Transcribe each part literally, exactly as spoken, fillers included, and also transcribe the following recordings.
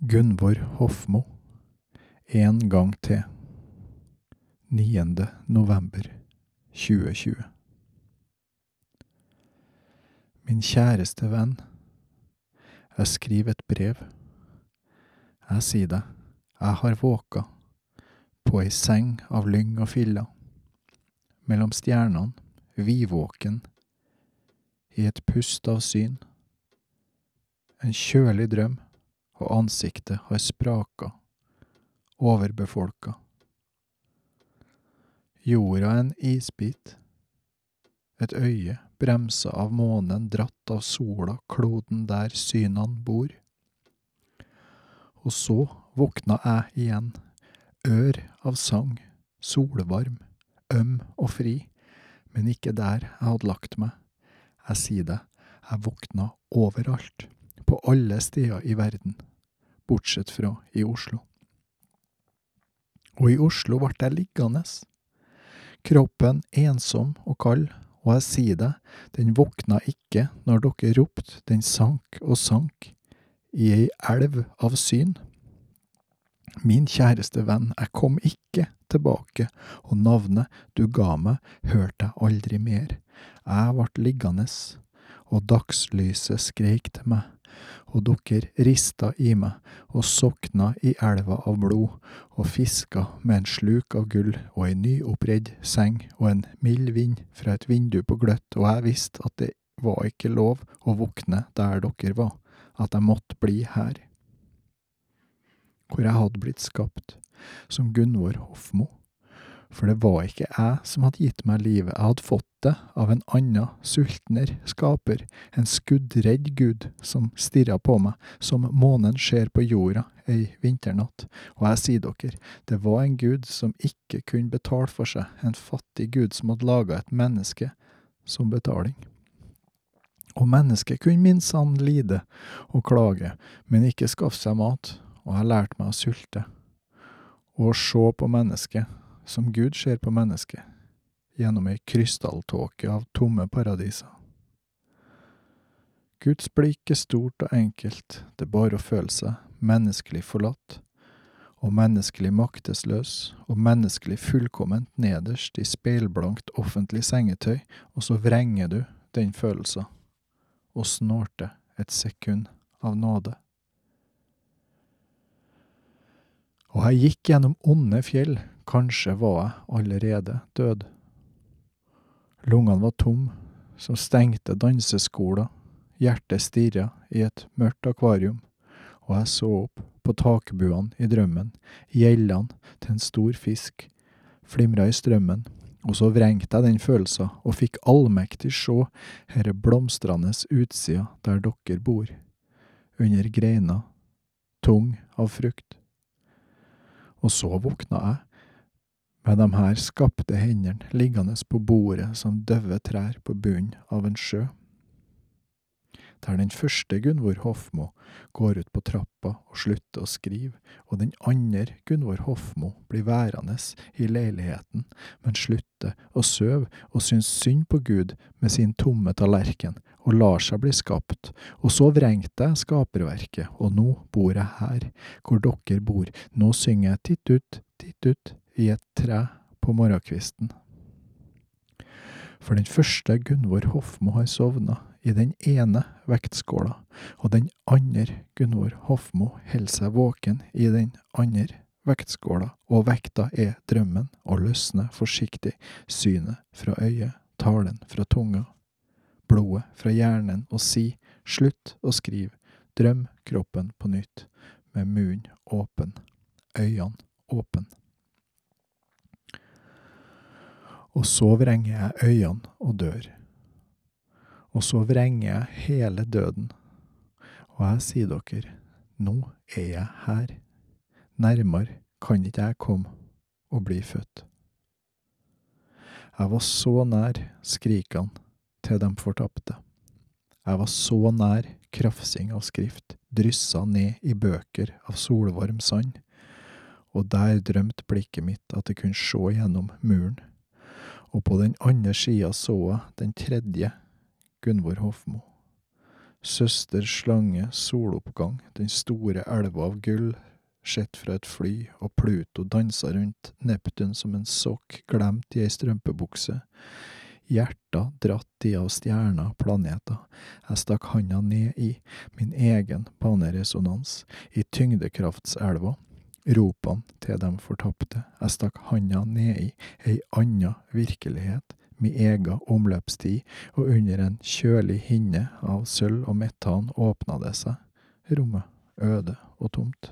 Gunvor Hofmo, en gang til, niende november tjue tjue. Min kjæreste venn, jeg skriver et brev. Jeg sier deg, jeg har våka på ei seng av lyng og fylla, mellom stjernene, vidvåken, i et pust av syn. En kjølig drøm, og ansiktet har spraka, overbefolka. Jorda en isbit, et øye bremsa av månen, dratt av sola, kloden der synene bor. Og så våkna jeg igjen, ør av sang, solvarm, øm og fri, men ikke der jeg hadde lagt meg. Jeg sier det, jeg våkna overalt, på alle steder i verden, bortsett fra i Oslo. Og i Oslo ble jeg liggende. Kroppen ensom og kald, og jeg sier det, den våkna ikke når dere ropte, den sank og sank, i ei elv av syn. Min kjæreste venn, jeg kom ikke tilbake, og navnet du ga meg, hørte jeg aldri mer. Jeg ble liggende, og dagslyset skreik til meg, og dere rista i meg, og sokna i elva av blod, og fiska med en sluk av gull, og en nyoppredd seng, og en mild vind fra et vindu på gløtt, og jeg visste at det var ikke lov å våkne der dere var, at jeg måtte bli her. Hvor jeg hadde blitt skapt, som Gunvor Hofmo, for det var ikke jeg som hadde gitt meg livet, jeg hadde fått det av en annen sultner skaper, en skuddredd Gud som stirret på meg, som månen ser på jorda ei vinternatt. Og jeg sier dere, det var en Gud som ikke kunne betale for seg, en fattig Gud som hadde laget et menneske som betaling. Og mennesket kunne minsann lide og klage, men ikke skaffe seg mat, og jeg lærte meg å sulte, og se på mennesket som Gud ser på mennesket, gjennom ei krystalltåke av tomme paradiser. Guds blikk er stort og enkelt, det er bare å føle seg menneskelig forlatt, og menneskelig maktesløs, og menneskelig fullkomment nederst i speilblankt offentlig sengetøy, og så vrenger du den følelsen, og snorter et sekund av nåde. Og jeg gikk gjennom onde fjell, kanskje var jeg allerede død. Lungene var tom, som stengte danseskoler, hjertet stirret i et mørkt akvarium, og jeg så opp på takbuene i drømmen, gjellene til en stor fisk, flimret i strømmen, og så vrengte jeg den følelsen, og fikk allmektig se herre blomstrandes utsida der dere bor, under greina, tung av frukt. Og så våkna jeg, med de her skapte hendene liggende på bordet som døve trær på bunnen av en sjø. Der den første Gunvor Hofmo går ut på trappa og slutter å skrive, og den andre Gunvor Hofmo blir værende i leiligheten, men slutter å søve og syns synd på Gud med sin tomme tallerken, og lar seg bli skapt. Og så vrengte jeg skaperverket, og nå bor jeg her, hvor dere bor. Nå synger jeg titt ut, titt ut, i et tre på morgenkvisten. For den første Gunvor Hofmo har sovnet i den ene vektskåla, og den andre Gunvor Hofmo holder seg våken i den andre vektskåla, og vekta er drømmen, og løsner forsiktig synet fra øyet, talen fra tunga, blodet fra hjernen, og si, slutt å skrive, drøm kroppen på nytt, med munnen åpen, øynene åpen. Og så vrenger jeg øynene og dør. Og så vrenger jeg hele døden. Og jeg sier dere, nå er jeg her. Nærmere kan ikke jeg komme og bli født. Jeg var så nær skrikene til de fortapte. Jeg var så nær krafsing av skrift, dryssa ned i bøker av solvarm sand, og der drømte blikket mitt at jeg kunne se gjennom muren. Og på den andre siden så jeg den tredje Gunvor Hofmo, Søster slange, soloppgang, den store elva av gull, sett fra et fly, og Pluto dansa rundt Neptun som en sokk glemt i ei strømpebukse. Hjerta dratt i av stjerner, planeter. Jeg stakk handa ned i min egen baneresonans, i tyngdekraftselva. Ropene til dem fortapte. Jeg stakk handa ned i ei anna virkelighet, min egen omløpstid, og under en kjølig hinne av sølv og metan åpna det seg. Rommet, øde og tomt.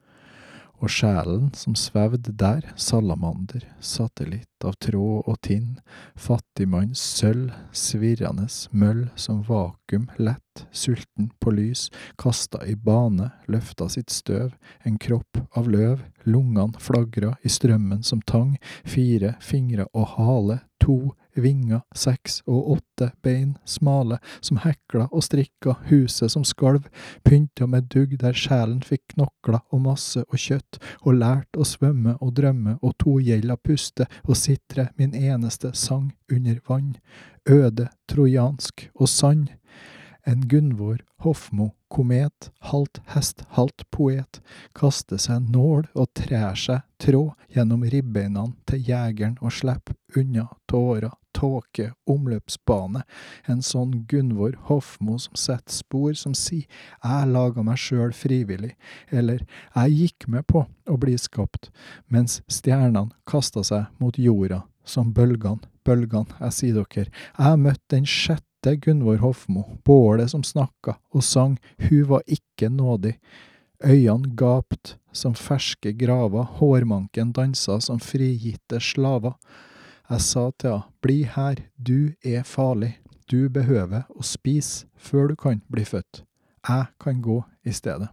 Og sjelen som svevde der, salamander, satellitt av tråd og tinn, fattigmanns sølv, svirrende møll som vakuum, lett, sulten på lys, kastet i bane, løfta sitt støv, en kropp av løv, lungene flagra i strømmen som tang, fire fingre og hale, to vinger, seks og åtte bein, smale, som hekla og strikka, huset som skalv, pynta med dugg der sjelen fikk knokla og masse og kjøtt, og lært å svømme og drømme, og to gjelda puste og sitre min eneste sang under vann, øde, trojansk og sann. En Gunvor Hofmo, komet, halvt hest, halvt poet, kaster seg nål og trær seg tråd gjennom ribbeinene til jegeren og slipper unna tårer, tåke, omløpsbane. En sånn Gunvor Hofmo som setter spor, som sier «Jeg laget meg selv frivillig», eller «Jeg gikk med på å bli skapt», mens stjernene kastet seg mot jorda, som bølgene, bølgene, jeg sier dere. Jeg møtte den sjette Gunvor Hofmo, bålet som snakka og sang, hun var ikke nådig. Øynene gapt som ferske graver, hårmanken dansa som frigitte slaver. Jeg sa til henne, bli her, du er farlig, du behøver å spise før du kan bli født. Jeg kan gå i stedet.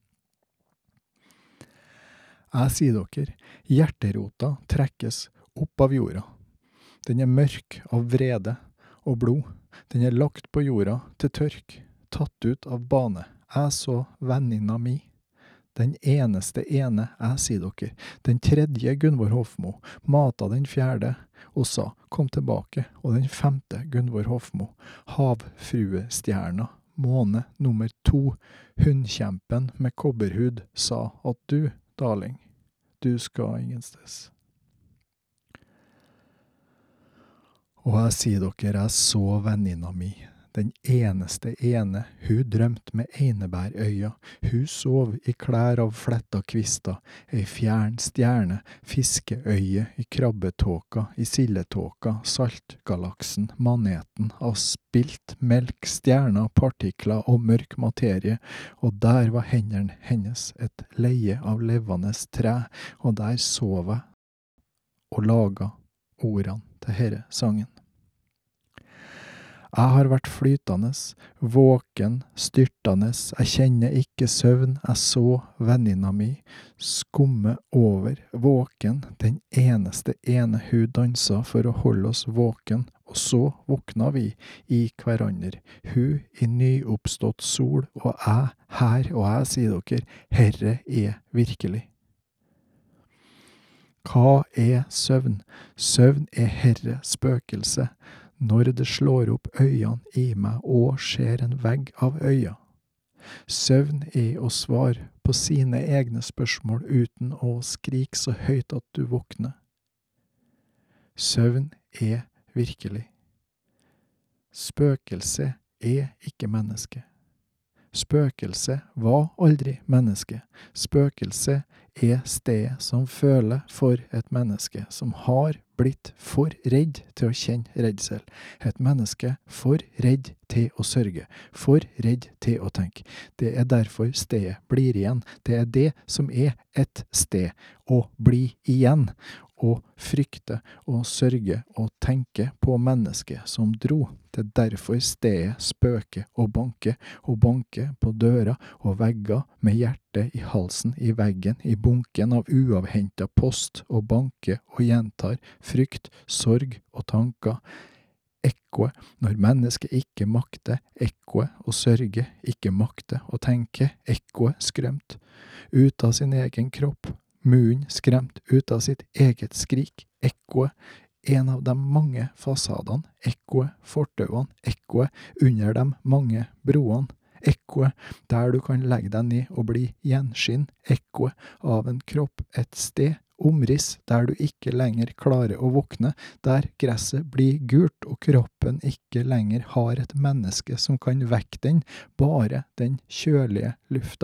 Jeg sier dere, hjerterota trekkes opp av jorda. Den er mørk av vrede og blod. Den er lagt på jorda til tørk, tatt ut av bane. Jeg så venninna mi. Den eneste ene, jeg sier dere, den tredje Gunvor Hofmo, mata den fjerde, og sa, kom tilbake, og den femte Gunvor Hofmo, havfruestjerna, måne nummer to, hundkjempen med kobberhud, sa at du, darling, du skal ingensteds. Og jeg sier dere, jeg så venninna mi, den eneste ene, hun drømte med einebærøya, hun sov i klær av fletta kvister, ei fjern stjerne, fiskeøye i krabbetåka, i silletåka, saltgalaksen, maneten, av spilt melk, stjerner, partikler og mørk materie, og der var hendene hennes et leie av levende tre, og der sov jeg og laga ordene til herre sangen. Jeg har vært flytende, våken, styrtende, jeg kjenner ikke søvn, jeg så venninna mi, skumme over, våken, den eneste ene hun dansa for å holde oss våken, og så våkna vi i hverandre, hun i nyoppstått sol, og jeg her, og jeg sier dere, herre er virkelig. Hva er søvn? Søvn er herre spøkelse, når det slår opp øynene i meg og ser en vegg av øya. Søvn er å svare på sine egne spørsmål uten å skrike så høyt at du våkner. Søvn er virkelig. Spøkelse er ikke menneske. Spøkelse var aldri menneske. Spøkelse er stedet som føler for et menneske, som har blitt for redd til å kjenne redsel. Et menneske for redd til å sørge, for redd til å tenke. Det er derfor stedet blir igjen. Det er det som er et sted, å bli igjen, og frykte og sørge og tenke på mennesket som dro. Det er derfor stedet spøker og banker, og banker på døra og vegger med hjertet i halsen, i veggen, i bunken av uavhentet post, og banker og gjentar frykt, sorg og tanker. Ekkoet, når mennesket ikke makter, ekkoet og sørge, ikke makter og tenke, ekkoet skremt ut av sin egen kropp, munnen skremt ut av sitt eget skrik, ekkoet, en av de mange fasadene, ekkoet, fortauene, ekkoet under de mange broene, ekkoet der du kan legge deg ned og bli gjenskinn, ekkoet av en kropp et sted, omriss der du ikke lenger klarer å våkne, der gresset blir gult og kroppen ikke lenger har et menneske som kan vekke den, bare den kjølige lufta.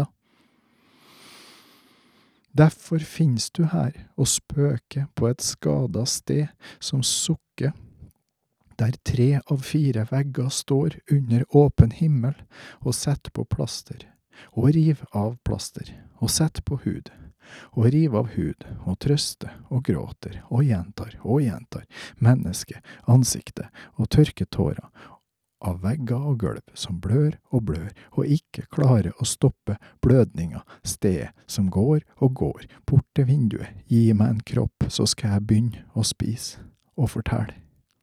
Derfor finnes du her og spøker på et skadet sted som sukker, der tre av fire vegger står under åpen himmel, og sett på plaster, og riv av plaster, og sett på hud, og riv av hud, og trøste, og gråter, og gjentar, og gjentar, menneske, ansiktet, og tørketårer, av vegger og gulv som blør og blør, og ikke klarer å stoppe blødninga, stedet som går og går, bort til vinduet, gi meg en kropp, så skal jeg begynne å spise, og fortelle.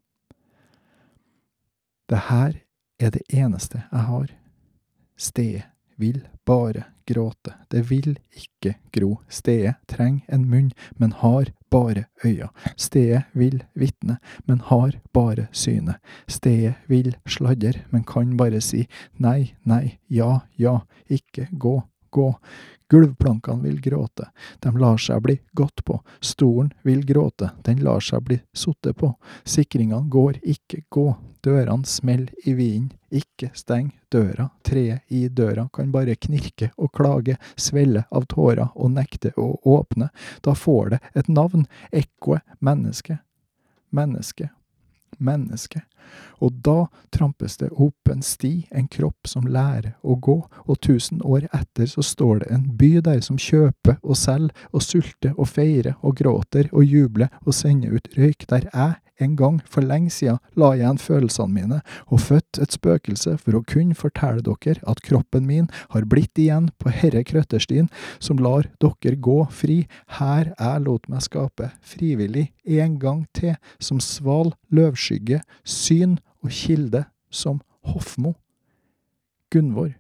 Det her er det eneste jeg har. Stedet vil bare gråte. Det vil ikke gro. Stedet trenger en munn, men har bare øya. Stedet vil vittne, men har bare syne. Stedet vil sladder, men kan bare si nei, nei, ja, ja, ikke gå, gå. Gulvplankene vil gråte, de lar seg bli gått på. Stolen vil gråte, den lar seg bli suttet på. Sikringene går, ikke gå. Dørene smell i vinden, ikke steng døra. Treet i døra kan bare knirke og klage, svelle av tårer og nekte å åpne. Da får det et navn, ekkoet, menneske, menneske, menneske. Og da trampes det opp en sti, en kropp som lærer å gå, og tusen år etter så står det en by der som kjøper og selger, og sulter og feirer og gråter og jubler og sender ut røyk, der jeg en gang for lenge siden la igjen følelsene mine og født et spøkelse for å kunne fortelle dere at kroppen min har blitt igjen på herre krøtterstien som lar dere gå fri, her jeg lot meg skape frivillig en gang til som sval løvskygge, syn og kilde som Hofmo. Gunvor.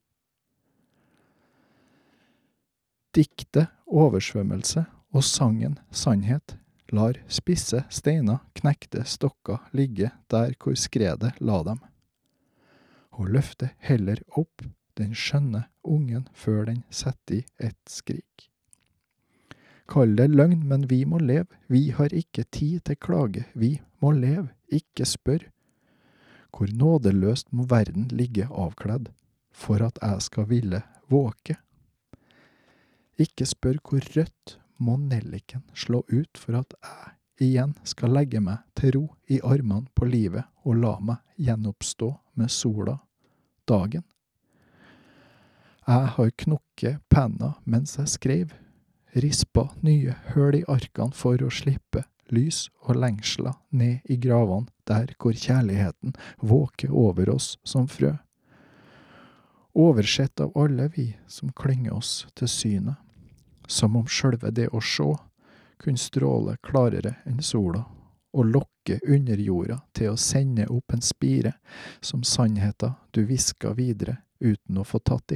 Diktet oversvømmelse og sangen sannhet lar spisse steiner, knekte stokker ligge der hvor skredet la dem. Og løfte heller opp den skjønne ungen før den setter i et skrik. Kall det løgn, men vi må leve, vi har ikke tid til klage, vi må leve, ikke spør. Hvor nådeløst må verden ligge avkledd, for at jeg skal ville våke. Ikke spør hvor rødt må nelliken slå ut for at jeg igjen skal legge meg til ro i armene på livet og la meg gjenoppstå med sola dagen. Jeg har knokket penna mens jeg skrev, rispa nye høl i arkene for å slippe lys og lengsler ned i gravene der hvor kjærligheten våker over oss som frø. Oversett av alle vi som klynger oss til synet, som om selve det å se kunne stråle klarere enn sola, og lokke under jorda til å sende opp en spire som sannheten du visker videre uten å få tatt i.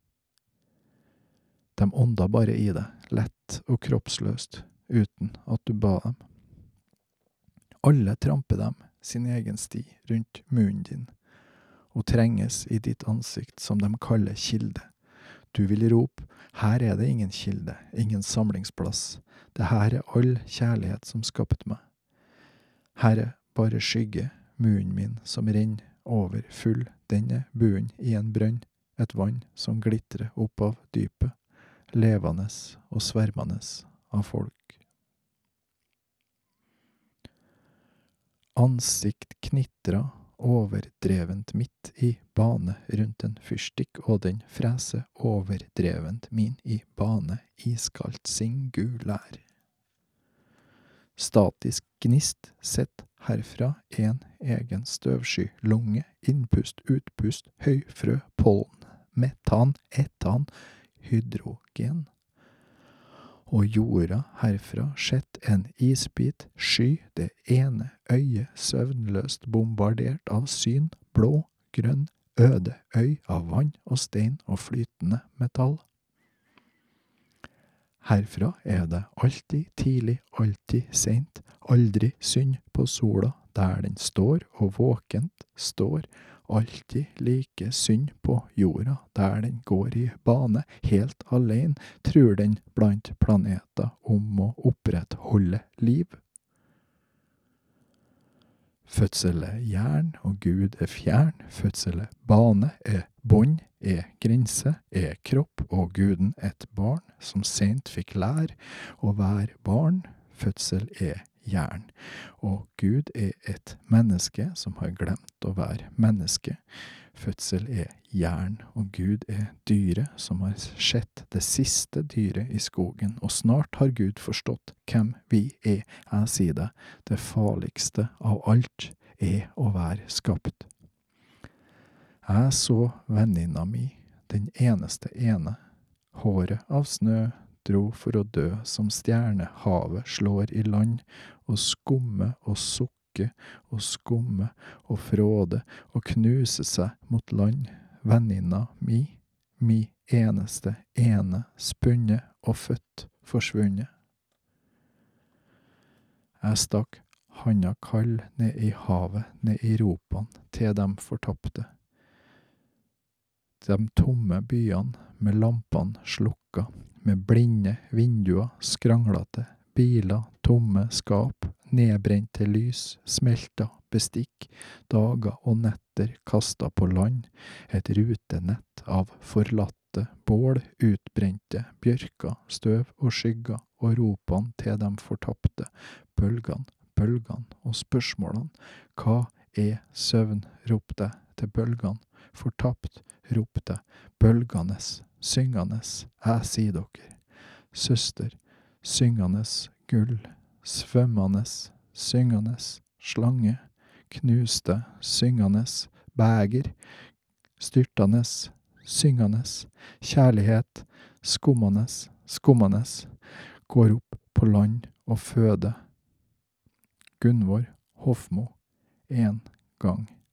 De ånda bare i deg, lett og kroppsløst, uten at du ba dem. Alle tramper dem sin egen sti rundt munnen din, og trenges i ditt ansikt som de kaller kilde. Du vil rope, her er det ingen kilde, ingen samlingsplass. Det her er all kjærlighet som skapte meg. Her er bare skygge, munnen min som renner over full denne buen i en brønn, et vann som glitrer opp av dypet, levende og svermende av folk. Ansikt knitret overdrevent midt i bane rundt en fyrstikk, og den frese overdrevent min i bane iskaldt singulær. Statisk gnist sett herfra en egen støvsky, lunge, innpust, utpust, høyfrø, pollen, metan, etan, hydrogen. Og jorda herfra sett en isbit, sky, det ene øye søvnløst bombardert av syn, blå, grønn, øde øy av vann og stein og flytende metall. Herfra er det alltid tidlig, alltid sent, aldri synd på sola, der den står og våkent står, alltid like synd på jorda, der den går i bane, helt alene, tror den blant planeter om å opprettholde liv. Fødsel er jern, og Gud er fjern. Fødsel er bane, er bånd, er grense, er kropp, og Guden et barn, som sent fikk lære å være barn. Fødsel er jern, og Gud er et menneske som har glemt å være menneske. Fødsel er jern, og Gud er dyret som har sett det siste dyret i skogen, og snart har Gud forstått hvem vi er. Jeg sier det, det farligste av alt er å være skapt. Jeg så venninna mi, den eneste ene, håret av snø, dro for å dø som stjerne, havet slår i land, og skumme og sukke, og skumme og fråde, og knuse seg mot land. Venninna mi, mi eneste ene, spunne og født, forsvunnet. Jeg stakk handa kald ned i havet, ned i ropan, til dem fortapte. De tomme byene med lampene slukka, med blinde vinduer, skranglete, biler, tomme skap, nedbrente lys, smelta bestikk, dager og netter kastet på land, et rutenett av forlatte bål, utbrente bjørker, støv og skygger, og ropene til dem fortapte, bølgene, bølgene og spørsmålene. Hva er søvn, ropte til bølgene, fortapt, ropte bølgenes, syngenes, jeg sier dere, søster, syngenes gull, svømmenes, syngenes slange, knuste, syngenes beger, styrtenes, syngenes kjærlighet, skummenes, skummenes, går opp på land og føde. Gunvor Hofmo, en gang.